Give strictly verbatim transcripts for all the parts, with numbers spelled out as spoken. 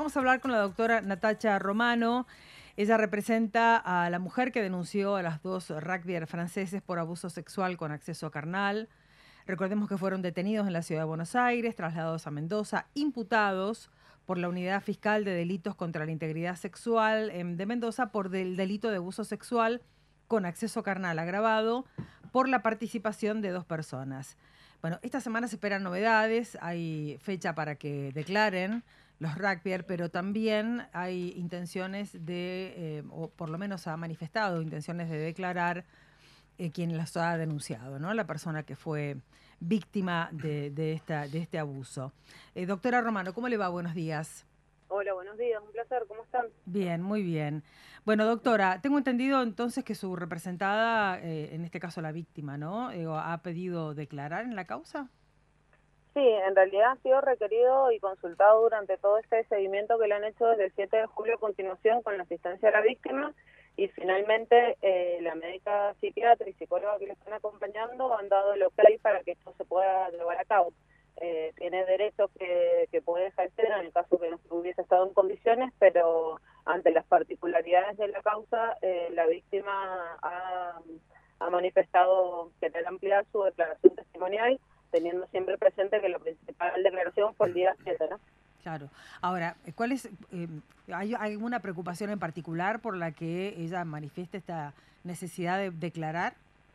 vamos a hablar con la doctora Natacha Romano. Ella representa a la mujer que denunció a las dos rugbyers franceses por abuso sexual con acceso carnal. Recordemos que fueron detenidos en la ciudad de Buenos Aires, trasladados a Mendoza, imputados por la Unidad Fiscal de Delitos contra la Integridad Sexual eh, de Mendoza por el delito de abuso sexual con acceso carnal agravado por la participación de dos personas. Bueno, esta semana se esperan novedades, hay fecha para que declaren los rugbyers, pero también hay intenciones de, eh, o por lo menos ha manifestado intenciones de declarar eh, quien las ha denunciado, ¿no? La persona que fue víctima de, de, esta, de este abuso. Eh, doctora Romano, ¿cómo le va? Buenos días. Hola, buenos días, un placer, ¿cómo están? Bien, muy bien. Bueno, doctora, tengo entendido entonces que su representada, eh, en este caso la víctima, ¿no? Eh, ha pedido declarar en la causa. Sí, en realidad ha sido requerido y consultado durante todo este seguimiento que le han hecho desde el siete de julio a continuación con la asistencia a la víctima y finalmente eh, la médica psiquiatra y psicóloga que le están acompañando han dado el ok para que esto se pueda llevar a cabo. Eh, tiene derechos que, que puede ejercer en el caso que no hubiese estado en condiciones, pero ante las particularidades de la causa, eh, la víctima ha, ha manifestado querer ampliar su declaración testimonial, teniendo siempre presente que la principal declaración fue el día siete, ¿no? Claro. Ahora, ¿cuál es, eh, ¿hay alguna preocupación en particular por la que ella manifieste esta necesidad de declarar?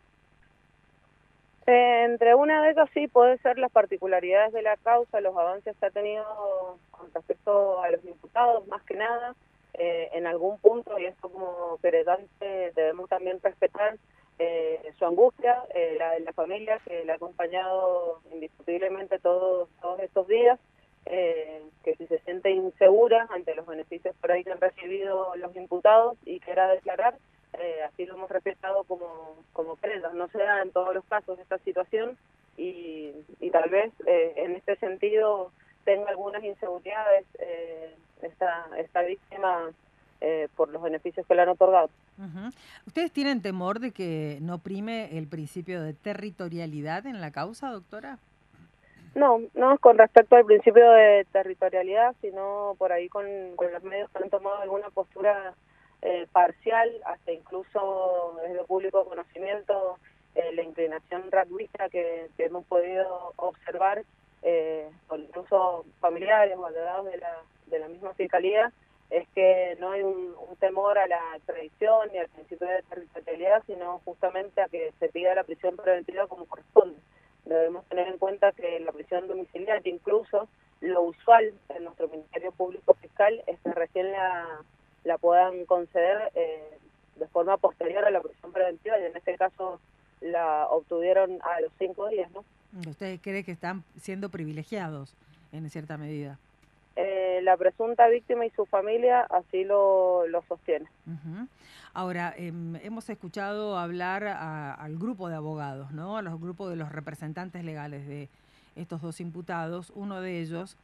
Eh, entre una de ellas sí puede ser las particularidades de la causa, los avances que ha tenido con respecto a los imputados, más que nada, eh, en algún punto, y esto como querellante debemos también respetar eh, su angustia, eh, la de la familia que le ha acompañado indiscutiblemente todos, todos estos días, eh, que si se siente insegura ante los beneficios por ahí que han recibido los imputados y quiera declarar, eh, así lo hemos respetado como, como prendas. No se da en todos los casos esta situación y, y tal vez eh, en este sentido tenga algunas inseguridades eh, esta, esta víctima eh, por los beneficios que le han otorgado. Uh-huh. ¿Ustedes tienen temor de que no prime el principio de territorialidad en la causa, doctora? No, no es con respecto al principio de territorialidad, sino por ahí con, con los medios que han tomado alguna postura eh, parcial, hasta incluso desde público conocimiento, eh, la inclinación rugbyista que, que hemos podido observar, eh, con incluso familiares o allegados de la, de la misma fiscalía, es que no hay un, un temor a la tradición ni al principio de territorialidad, sino justamente a que se pida la prisión preventiva como corresponde. Debemos tener en cuenta que la prisión domiciliaria, incluso lo usual en nuestro Ministerio Público Fiscal, es que recién la, la puedan conceder eh, de forma posterior a la prisión preventiva, y en este caso la obtuvieron a los cinco días, ¿no? ¿Usted cree que están siendo privilegiados en cierta medida? Eh, la presunta víctima y su familia así lo, lo sostienen. Uh-huh. Ahora, eh, hemos escuchado hablar a, al grupo de abogados, ¿no? A los grupos de los representantes legales de estos dos imputados, uno de ellos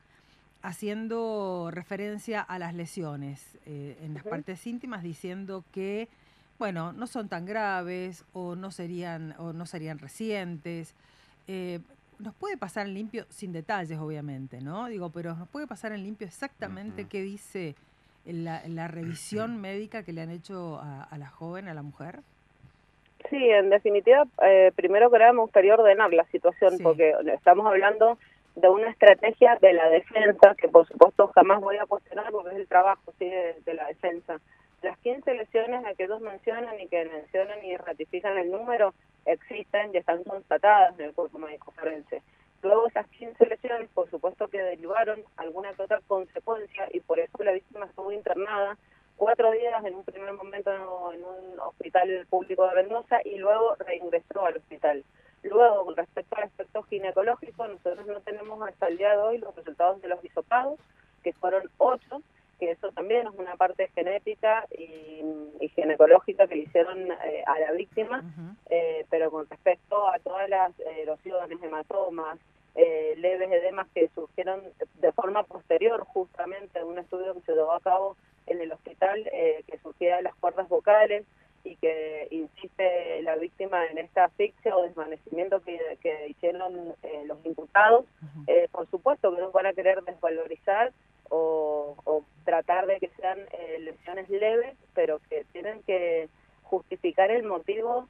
haciendo referencia a las lesiones eh, en las Uh-huh. partes íntimas, diciendo que, bueno, no son tan graves o no serían, o no serían recientes. Eh, nos puede pasar en limpio, sin detalles, obviamente, ¿no? Digo, pero nos puede pasar en limpio exactamente Ujú. qué dice la, la revisión médica que le han hecho a, a la joven, a la mujer. Sí, en definitiva, eh, primero que nada me gustaría ordenar la situación, Sí. porque estamos hablando de una estrategia de la defensa, que por supuesto jamás voy a cuestionar porque es el trabajo, sí, de, de la defensa. Las quince lesiones a que ellos mencionan y que mencionan y ratifican el número existen y están constatadas en el cuerpo médico forense. Luego esas quince lesiones, por supuesto que derivaron alguna que otra consecuencia y por eso la víctima estuvo internada cuatro días en un primer momento en un hospital público de Mendoza y luego reingresó al hospital. Luego, con respecto al aspecto ginecológico, nosotros no tenemos hasta el día de hoy los resultados de los hisopados, que fueron ocho, que eso también es una parte genética y, y ginecológica que le hicieron eh, a la víctima, Uh-huh. eh, pero con respecto a todas las erosiones, hematomas, eh, leves edemas que surgieron de forma posterior justamente a un estudio que se llevó a cabo en el hospital, eh, que surgía de las cuerdas vocales y que insiste la víctima en esta asfixia o desvanecimiento que, que hicieron eh, los imputados, Uh-huh. eh, por supuesto que no van a querer desvalorizar o, o tratar de que sean eh, lesiones leves, pero que tienen que justificar el motivo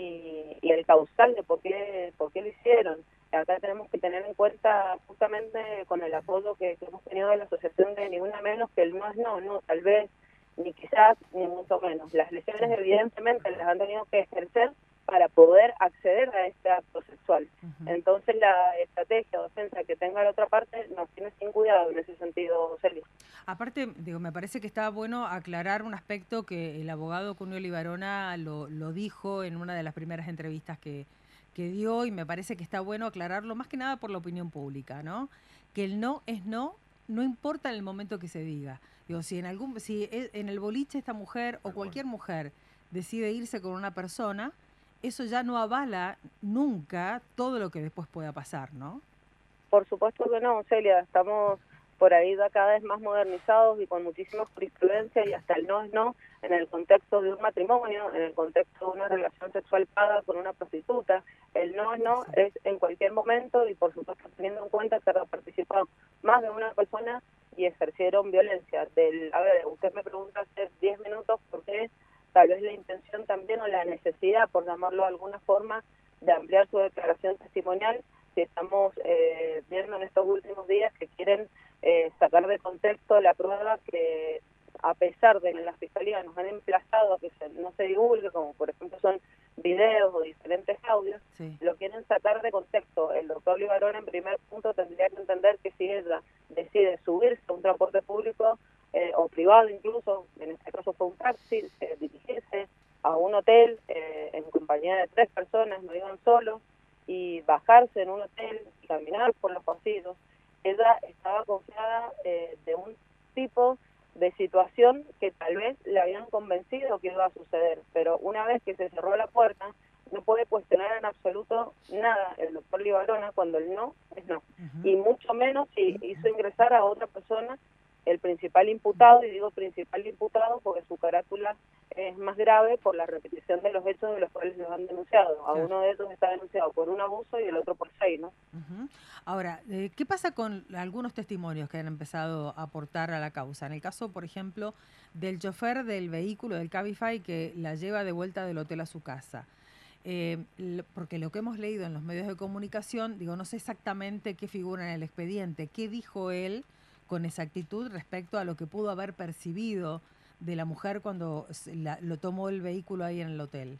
y, y el causal de por qué, por qué lo hicieron. Acá tenemos que tener en cuenta, justamente con el apoyo que, que hemos tenido de la asociación, de ninguna menos que el no es no, no, tal vez, ni quizás, ni mucho menos. Las lesiones evidentemente las han tenido que ejercer para poder acceder a este acto sexual. Uh-huh. Entonces la estrategia o defensa que tenga la otra parte nos tiene sin cuidado en ese sentido, Celia. Aparte, digo, me parece que está bueno aclarar un aspecto que el abogado Cunio Libarona lo, lo dijo en una de las primeras entrevistas que, que dio, y me parece que está bueno aclararlo, más que nada por la opinión pública, ¿no? Que el no es no, no importa en el momento que se diga. Digo, si en algún, si en el boliche esta mujer o cualquier mujer decide irse con una persona, eso ya no avala nunca todo lo que después pueda pasar, ¿no? Por supuesto que no, Celia, estamos por ahí ya cada vez más modernizados y con muchísima jurisprudencia, y hasta el no es no en el contexto de un matrimonio, en el contexto de una relación sexual paga con una prostituta. El no es no es en cualquier momento, y por supuesto teniendo en cuenta que ha participado más de una persona y ejercieron violencia. Del, a ver, usted me pregunta hace diez minutos por qué, tal vez la intención también o la necesidad, por llamarlo de alguna forma, de ampliar su declaración testimonial, si estamos eh, viendo en estos últimos días que quieren eh, sacar de contexto la prueba que, a pesar de que en la Fiscalía nos han emplazado a que se, no se divulgue, como por ejemplo son videos o diferentes audios, sí. Lo quieren sacar de contexto. El doctor Libarona, en primer punto, tendría que entender que si ella decide subirse a un transporte público eh, o privado incluso, en este caso fue un taxi, eh, dirigirse a un hotel eh, en compañía de tres personas, no iban solos, y bajarse en un hotel y caminar por los pasillos, ella estaba confiada eh, de un tipo de situación que tal vez le habían convencido que iba a suceder, pero una vez que se cerró la puerta, no puede cuestionar en absoluto nada el doctor Libarona cuando el no es no, uh-huh. Y mucho menos si hizo ingresar a otra persona, el principal imputado, y digo principal imputado porque su carátula es más grave por la repetición de los hechos de los cuales los han denunciado. A claro. Uno de ellos está denunciado por un abuso y el otro por seis, ¿no? Uh-huh. Ahora, eh, ¿qué pasa con algunos testimonios que han empezado a aportar a la causa? En el caso, por ejemplo, del chofer del vehículo, del Cabify, que la lleva de vuelta del hotel a su casa. Eh, porque lo que hemos leído en los medios de comunicación, digo, no sé exactamente qué figura en el expediente, qué dijo él con exactitud respecto a lo que pudo haber percibido de la mujer cuando la, lo tomó el vehículo ahí en el hotel.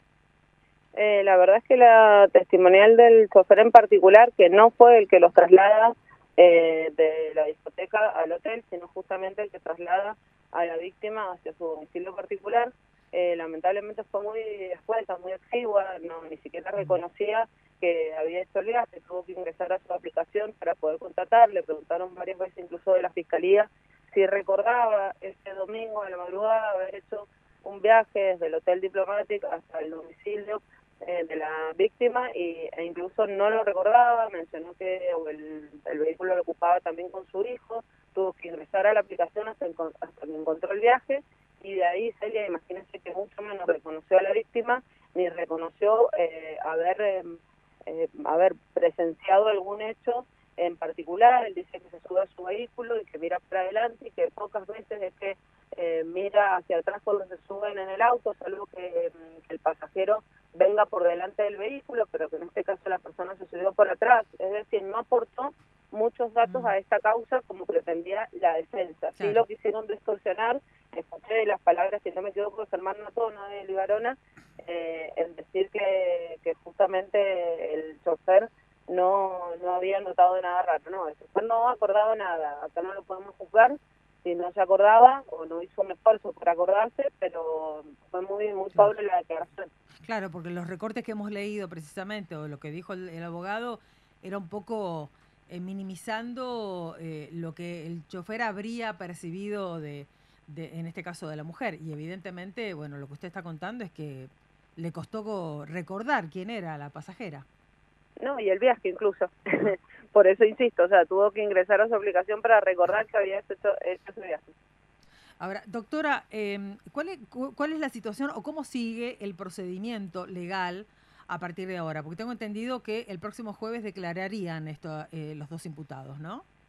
Eh, la verdad es que la testimonial del chofer en particular, que no fue el que los traslada eh, de la discoteca al hotel, sino justamente el que traslada a la víctima hacia su domicilio particular, eh, lamentablemente fue muy escueta, muy exigua, no ni siquiera reconocía que había hecho el viaje, tuvo que ingresar a su aplicación para poder contratar. Le preguntaron varias veces incluso de la Fiscalía si recordaba ese domingo a la madrugada haber hecho un viaje desde el Hotel Diplomatic hasta el domicilio eh, de la víctima, y, e incluso no lo recordaba. Mencionó que el, el vehículo lo ocupaba también con su hijo, tuvo que ingresar a la aplicación hasta, hasta que encontró el viaje, y de ahí, Celia, imagínense que mucho menos reconoció a la víctima, ni reconoció eh, haber, eh, eh, haber presenciado algún hecho en particular. Él dice que se sube a su vehículo y que mira para adelante, y que pocas veces es que eh, mira hacia atrás cuando se suben en el auto, salvo que, que el pasajero venga por delante del vehículo, pero que en este caso la persona se subió por atrás. Es decir, no aportó muchos datos mm. a esta causa como pretendía la defensa. Claro. Sí lo quisieron distorsionar. Escuché las palabras, si no me equivoco, de Germán Tono de Libarona, eh, en decir que, que justamente el chofer no no había notado nada raro. No, el chofer no ha acordado nada. Acá no lo podemos juzgar si no se acordaba o no hizo un esfuerzo por acordarse, pero fue muy muy claro. pobre la declaración. Claro, porque los recortes que hemos leído precisamente, o lo que dijo el, el abogado, era un poco eh, minimizando eh, lo que el chofer habría percibido de, de, en este caso, de la mujer. Y evidentemente, bueno, lo que usted está contando es que le costó recordar quién era la pasajera. No, y el viaje incluso. Por eso insisto, o sea, tuvo que ingresar a su aplicación para recordar que había hecho, hecho ese viaje. Ahora, doctora, eh, ¿cuál es, ¿cuál es la situación o cómo sigue el procedimiento legal a partir de ahora? Porque tengo entendido que el próximo jueves declararían esto eh, los dos imputados, ¿no?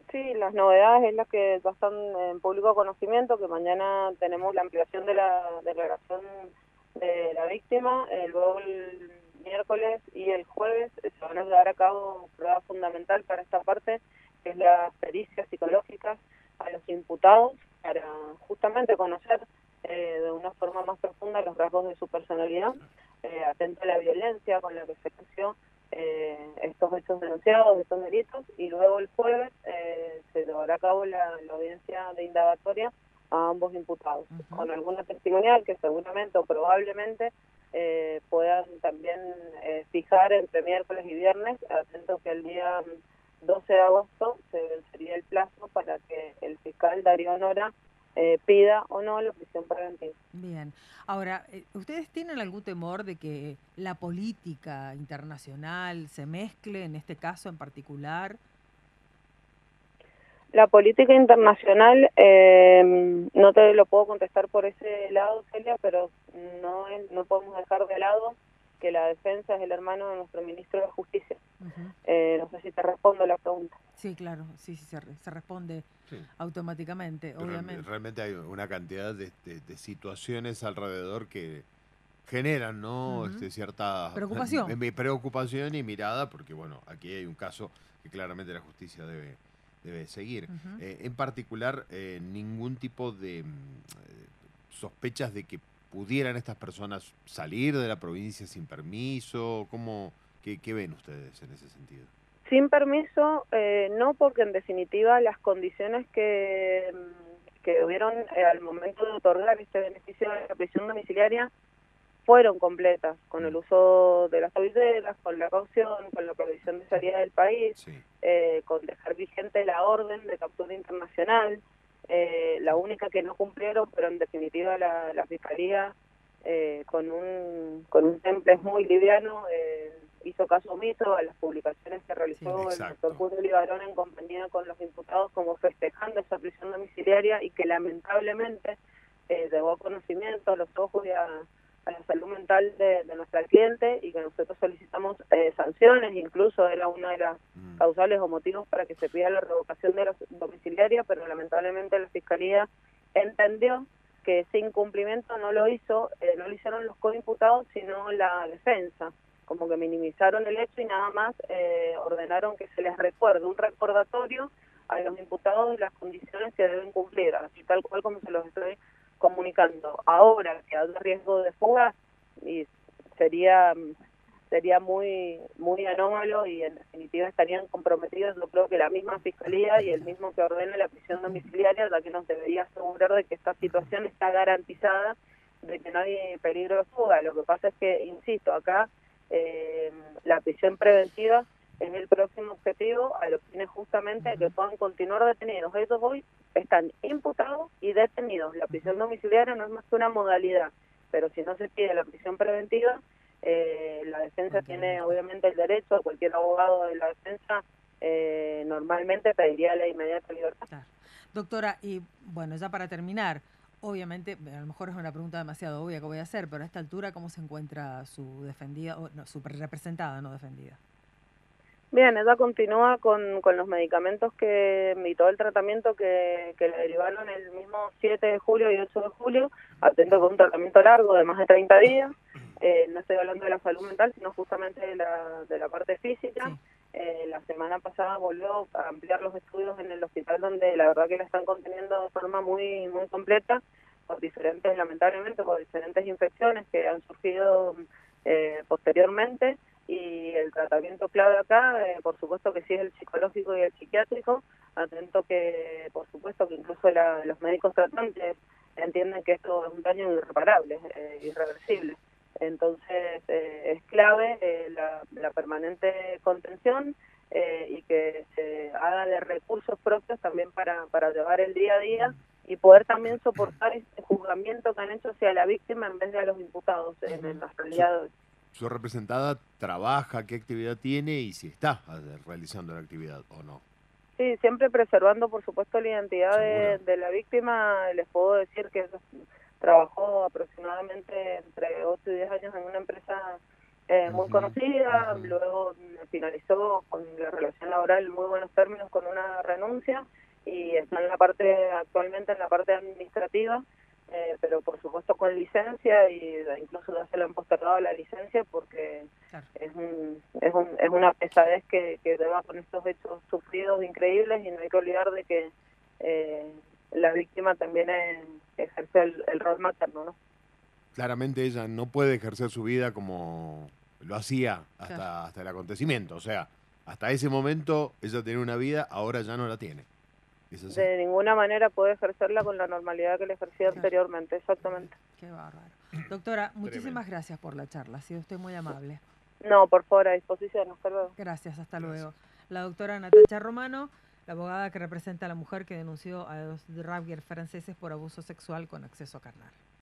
Sí, las novedades es las que ya están en público conocimiento, que mañana tenemos la ampliación de la declaración de la víctima, eh, luego el miércoles y el jueves se van a llevar a cabo prueba fundamental para esta parte, que es las pericias psicológicas a los imputados, para justamente conocer eh, de una forma más profunda los rasgos de su personalidad, eh, atento a la violencia con la que se ejerció eh, estos hechos denunciados, estos delitos, y luego el jueves eh, se llevará a cabo la, la audiencia de indagatoria a ambos imputados, uh-huh. con alguna testimonial que seguramente o probablemente eh, puedan también eh, fijar entre miércoles y viernes, atento que el día doce de agosto se vencería el plazo para que el fiscal Darío Nora eh, pida o no la prisión preventiva. Bien. Ahora, ¿ustedes tienen algún temor de que la política internacional se mezcle en este caso en particular? La política internacional, eh, no te lo puedo contestar por ese lado, Celia, pero no, es, no podemos dejar de lado que la defensa es el hermano de nuestro ministro de Justicia. Uh-huh. eh, no sé si te respondo la pregunta. Sí, claro, sí, sí se, se responde sí. automáticamente, pero obviamente. Realmente hay una cantidad de, de, de situaciones alrededor que generan, ¿no? Uh-huh. este, cierta preocupación. preocupación y mirada, porque bueno, aquí hay un caso que claramente la justicia debe debe seguir. Uh-huh. Eh, en particular, eh, ningún tipo de eh, sospechas de que pudieran estas personas salir de la provincia sin permiso. ¿Cómo, qué, qué ven ustedes en ese sentido? Sin permiso, eh, no, porque en definitiva las condiciones que, que hubieron eh, al momento de otorgar este beneficio de la prisión domiciliaria fueron completas, con el uso de las aviseras, con la caución, con la provisión de salida del país, sí. eh, con dejar vigente la orden de captura internacional. Eh, la única que no cumplieron, pero en definitiva la, la Fiscalía, eh, con un con un temple muy liviano, eh, hizo caso omiso a las publicaciones que realizó sí, el doctor Julio Libarón en compañía con los imputados, como festejando esa prisión domiciliaria, y que lamentablemente eh, llegó a conocimiento a los ojos y a a la salud mental de, de nuestra cliente, y que nosotros solicitamos eh, sanciones, incluso era una de las mm. causales o motivos para que se pida la revocación de la domiciliaria, pero lamentablemente la Fiscalía entendió que ese incumplimiento no lo hizo, eh, no lo hicieron los coimputados, sino la defensa, como que minimizaron el hecho y nada más eh, ordenaron que se les recuerde, un recordatorio a los imputados de las condiciones que deben cumplir, así tal cual como se los estoy comunicando. Ahora que hay riesgo de fuga, y sería sería muy muy anómalo, y en definitiva estarían comprometidos, yo creo que la misma Fiscalía y el mismo que ordene la prisión domiciliaria, ya que nos debería asegurar de que esta situación está garantizada, de que no hay peligro de fuga. Lo que pasa es que, insisto, acá eh, la prisión preventiva es el próximo objetivo, a los fines justamente de que puedan continuar detenidos. Ellos hoy están imputados y detenidos. La prisión domiciliaria no es más que una modalidad, pero si no se pide la prisión preventiva, eh, la defensa okay. tiene obviamente el derecho, cualquier abogado de la defensa eh, normalmente pediría la inmediata libertad. Claro. Doctora, y bueno, ya para terminar, obviamente, a lo mejor es una pregunta demasiado obvia que voy a hacer, pero a esta altura, ¿cómo se encuentra su defendida, o no, su representada, no defendida? Bien, ella continúa con, con los medicamentos que y todo el tratamiento que, que le derivaron el mismo siete de julio y ocho de julio, atento con un tratamiento largo de más de treinta días. Eh, no estoy hablando de la salud mental, sino justamente de la, de la parte física. Sí. Eh, la semana pasada volvió a ampliar los estudios en el hospital, donde la verdad que la están conteniendo de forma muy muy completa, por diferentes, lamentablemente, por diferentes infecciones que han surgido eh, posteriormente. Y el tratamiento clave acá, eh, por supuesto que sí es el psicológico y el psiquiátrico, atento que, por supuesto, que incluso la, los médicos tratantes entienden que esto es un daño irreparable, eh, irreversible. Entonces, eh, es clave eh, la, la permanente contención eh, y que se haga de recursos propios también para, para llevar el día a día y poder también soportar este juzgamiento que han hecho hacia la víctima en vez de a los imputados en, en la realidad de hoy. ¿Su representada trabaja, qué actividad tiene y si está realizando la actividad o no? Sí, siempre preservando, por supuesto, la identidad de, de la víctima. Les puedo decir que trabajó aproximadamente entre ocho y diez años en una empresa eh, muy Ujú, conocida, ujú. luego finalizó con la relación laboral en muy buenos términos con una renuncia y está en la parte, actualmente en la parte administrativa, eh, pero por supuesto con licencia y incluso ya se le han postergado la licencia porque Claro. es un, es un, es una pesadez que, que lleva con estos hechos sufridos increíbles y no hay que olvidar de que eh, la víctima también es, ejerce el, el rol materno, ¿no? Claramente ella no puede ejercer su vida como lo hacía hasta, Claro. hasta el acontecimiento. O sea, hasta ese momento ella tenía una vida, ahora ya no la tiene. Es así. De ninguna manera puede ejercerla con la normalidad que le ejercía Claro. anteriormente, exactamente. Qué bárbaro. Doctora, muchísimas Tremendo. gracias por la charla. Ha sido usted muy amable. No, por favor, a disposición, hasta luego. Gracias, hasta Gracias. luego. La doctora Natacha Romano, la abogada que representa a la mujer que denunció a los rugbyers franceses por abuso sexual con acceso carnal.